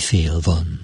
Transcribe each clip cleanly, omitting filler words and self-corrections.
Éjfél van.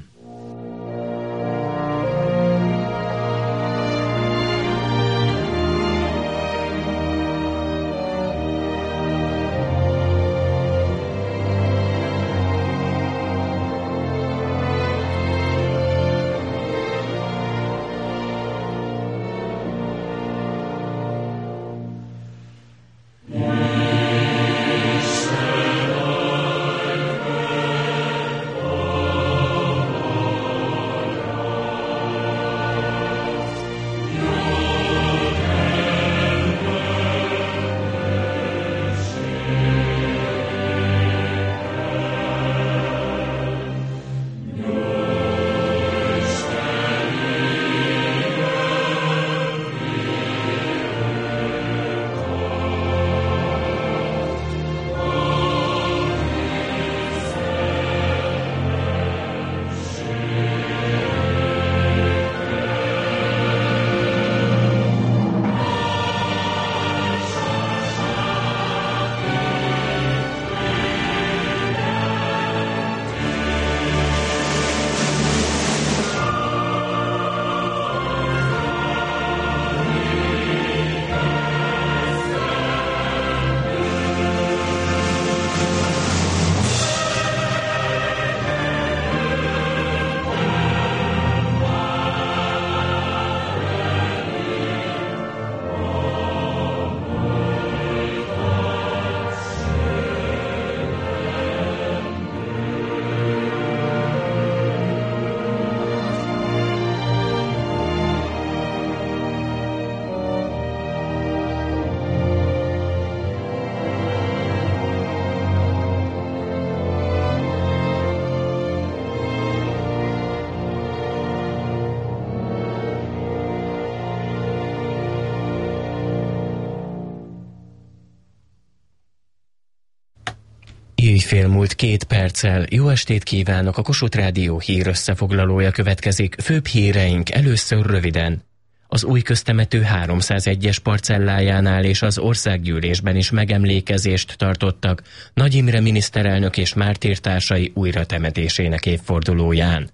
Éjfél múlt 2 perccel. Jó estét kívánok! A Kossuth Rádió hír összefoglalója következik. Főbb híreink először röviden. Az új köztemető 301-es parcellájánál és az országgyűlésben is megemlékezést tartottak Nagy Imre miniszterelnök és mártírtársai újratemetésének évfordulóján.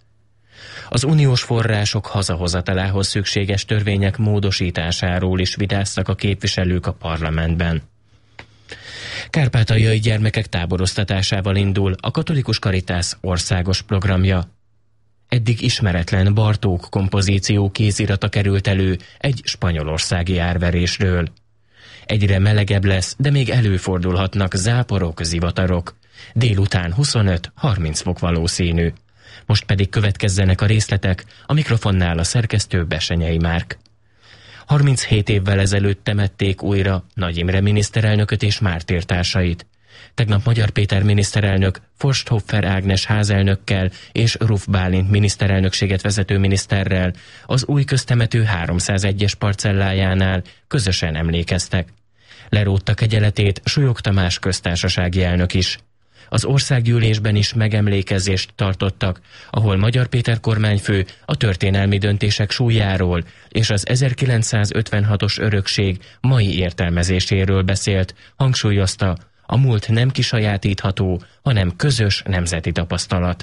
Az uniós források hazahozatalához szükséges törvények módosításáról is vitáztak a képviselők a parlamentben. Kárpátaljai gyermekek táboroztatásával indul a Katolikus Caritas országos programja. Eddig ismeretlen Bartók kompozíció kézirata került elő egy spanyolországi árverésről. Egyre melegebb lesz, de még előfordulhatnak záporok, zivatarok. Délután 25-30 fok valószínű. Most pedig következzenek a részletek, a mikrofonnál a szerkesztő Bessenyei Márk. 37 évvel ezelőtt temették újra Nagy Imre miniszterelnököt és mártírtársait. Tegnap Magyar Péter miniszterelnök Forsthoffer Ágnes házelnökkel és Ruf Bálint miniszterelnökséget vezető miniszterrel az új köztemető 301-es parcellájánál közösen emlékeztek. Lerótta kegyeletét Súlyog Tamás köztársasági elnök is. Az országgyűlésben is megemlékezést tartottak, ahol Magyar Péter kormányfő a történelmi döntések súlyáról és az 1956-os örökség mai értelmezéséről beszélt, hangsúlyozta, a múlt nem kisajátítható, hanem közös nemzeti tapasztalat.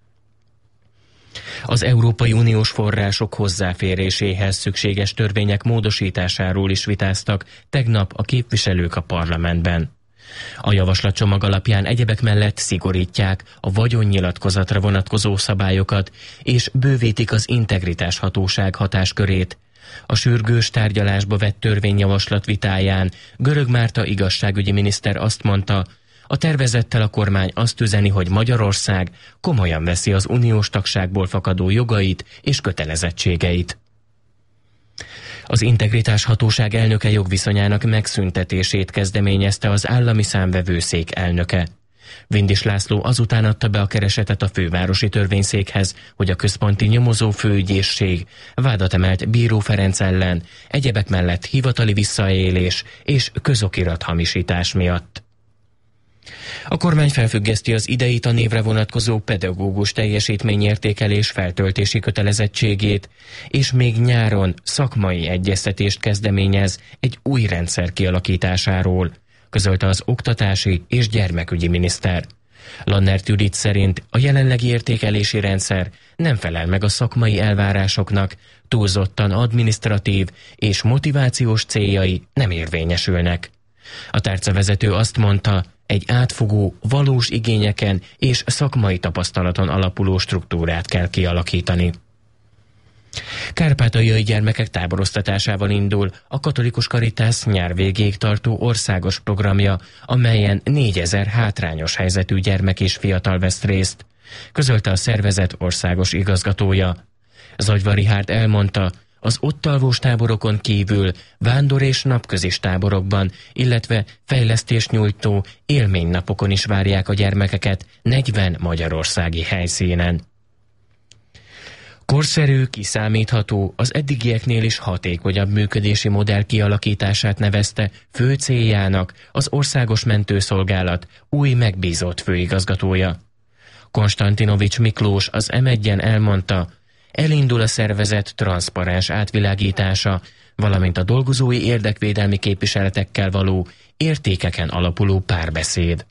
Az Európai Uniós források hozzáféréséhez szükséges törvények módosításáról is vitáztak tegnap a képviselők a parlamentben. A javaslatcsomag alapján egyebek mellett szigorítják a vagyonnyilatkozatra vonatkozó szabályokat és bővítik az integritás hatóság hatáskörét. A sürgős tárgyalásba vett törvényjavaslat vitáján Görög Márta igazságügyi miniszter azt mondta, a tervezettel a kormány azt üzeni, hogy Magyarország komolyan veszi az uniós tagságból fakadó jogait és kötelezettségeit. Az integritás hatóság elnöke jogviszonyának megszüntetését kezdeményezte az állami számvevőszék elnöke. Vindis László azután adta be a keresetet a fővárosi törvényszékhez, hogy a központi nyomozó főügyészség vádat emelt Bíró Ferenc ellen, egyebek mellett hivatali visszaélés és közokirathamisítás miatt. A kormány felfüggeszti az idei tanévre vonatkozó pedagógus teljesítményértékelés feltöltési kötelezettségét, és még nyáron szakmai egyeztetést kezdeményez egy új rendszer kialakításáról, közölte az oktatási és gyermekügyi miniszter. Lannert Judit szerint a jelenlegi értékelési rendszer nem felel meg a szakmai elvárásoknak, túlzottan adminisztratív és motivációs céljai nem érvényesülnek. A tárcavezető azt mondta, egy átfogó, valós igényeken és szakmai tapasztalaton alapuló struktúrát kell kialakítani. Kárpátaljai gyermekek táboroztatásával indul a Katolikus Caritas nyár végéig tartó országos programja, amelyen 4000 hátrányos helyzetű gyermek és fiatal vesz részt, közölte a szervezet országos igazgatója. Zagyva Richárd elmondta, az ott alvós táborokon kívül vándor- és napközis táborokban, illetve fejlesztést nyújtó élménynapokon is várják a gyermekeket 40 magyarországi helyszínen. Korszerű, kiszámítható, az eddigieknél is hatékonyabb működési modell kialakítását nevezte fő céljának az Országos Mentőszolgálat új megbízott főigazgatója. Konstantinovics Miklós az M1-en elmondta, elindul a szervezet transzparens átvilágítása, valamint a dolgozói érdekvédelmi képviseletekkel való értékeken alapuló párbeszéd.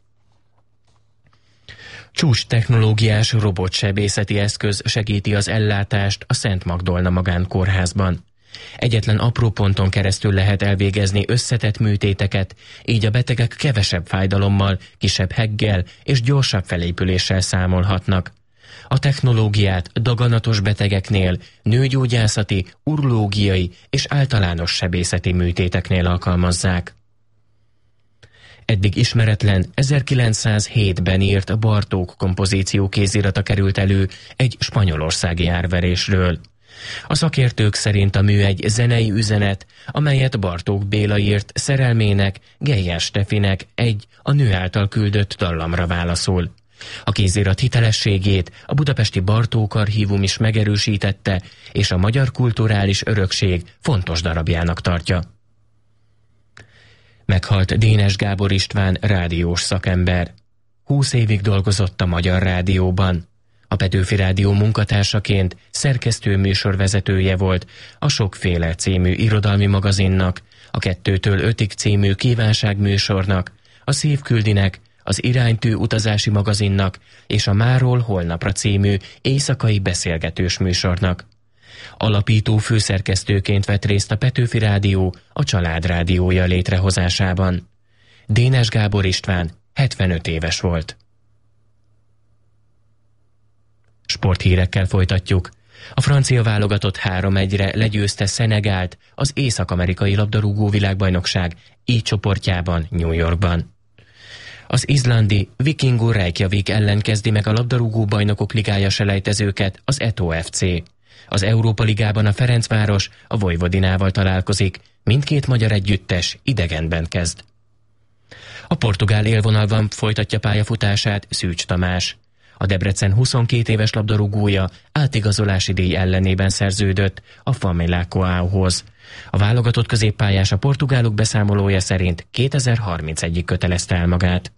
Csúcs technológiás robotsebészeti eszköz segíti az ellátást a Szent Magdolna Magánkórházban. Egyetlen apró ponton keresztül lehet elvégezni összetett műtéteket, így a betegek kevesebb fájdalommal, kisebb heggel és gyorsabb felépüléssel számolhatnak. A technológiát daganatos betegeknél, nőgyógyászati, urológiai és általános sebészeti műtéteknél alkalmazzák. Eddig ismeretlen 1907-ben írt Bartók kompozíció kézirata került elő egy spanyolországi árverésről. A szakértők szerint a mű egy zenei üzenet, amelyet Bartók Béla írt szerelmének, Geyer Stefinek egy a nő által küldött dallamra válaszol. A kézirat hitelességét a budapesti Bartók Archívum is megerősítette, és a magyar kulturális örökség fontos darabjának tartja. Meghalt Dénes Gábor István rádiós szakember. 20 évig dolgozott a Magyar Rádióban. A Petőfi Rádió munkatársaként szerkesztő műsorvezetője volt a Sokféle című irodalmi magazinnak, a 2-től 5-ig című kívánságműsornak, a Szívküldinek, az Iránytű utazási magazinnak és a Máról holnapra című éjszakai beszélgetős műsornak. Alapító főszerkesztőként vett részt a Petőfi Rádió a Család Rádiója létrehozásában. Dénes Gábor István 75 éves volt. Sporthírekkel folytatjuk. A francia válogatott 3-1-re legyőzte Szenegált az észak-amerikai labdarúgó világbajnokság I csoportjában, New Yorkban. Az izlandi Vikingur Reykjavik ellen kezdi meg a labdarúgó bajnokok ligája selejtezőket az Eto FC. Az Európa Ligában a Ferencváros a Vojvodinával találkozik, mindkét magyar együttes idegenben kezd. A portugál élvonalban folytatja pályafutását Szűcs Tamás. A Debrecen 22 éves labdarúgója átigazolási díj ellenében szerződött a Famila Coao-hoz. A válogatott középpályás a portugálok beszámolója szerint 2031-ig kötelezte el magát.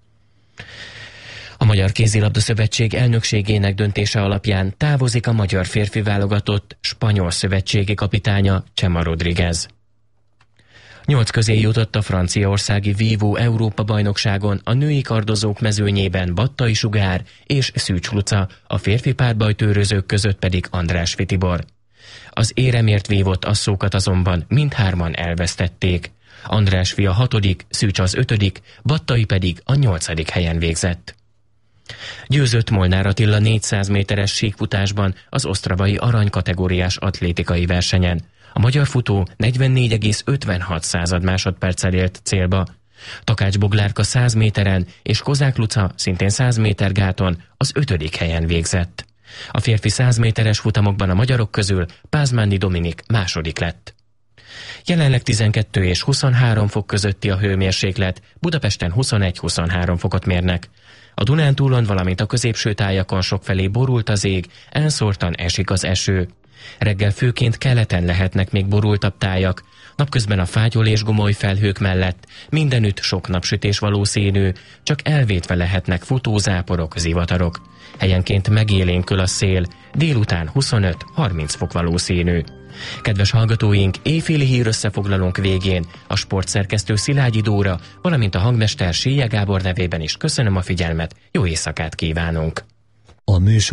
A Magyar Kézilabda Szövetség elnökségének döntése alapján távozik a magyar férfi válogatott spanyol szövetségi kapitánya Chema Rodríguez. 8 közé jutott a franciaországi Vívó Európa-bajnokságon a női kardozók mezőnyében Battai Sugár és Szűcs Luca, a férfi párbajtőrözők között pedig András Tibor. Az éremért vívott asszókat azonban mindhárman elvesztették. András a 6., Szűcs az 5., Battai pedig a 8. helyen végzett. Győzött Molnár Attila 400 méteres síkfutásban az osztravai arany kategóriás atlétikai versenyen. A magyar futó 44,56 másodperccel ért célba. Takács Boglárka 100 méteren és Kozák Luca szintén 100 méter gáton az 5. helyen végzett. A férfi 100 méteres futamokban a magyarok közül Pázmány Dominik második lett. Jelenleg 12 és 23 fok közötti a hőmérséklet, Budapesten 21-23 fokot mérnek. A Dunántúlon, valamint a középső tájakon sokfelé borult az ég, elszórtan esik az eső. Reggel főként keleten lehetnek még borultabb tájak, napközben a fátyol és gomoly felhők mellett mindenütt sok napsütés valószínű, csak elvétve lehetnek futózáporok, zivatarok. Helyenként megélénkül a szél, délután 25-30 fok valószínű. Kedves hallgatóink, éjféli hír összefoglalónk végén a sportszerkesztő Szilágyi Dóra, valamint a hangmester Sélye Gábor nevében is köszönöm a figyelmet, jó éjszakát kívánunk! A műsor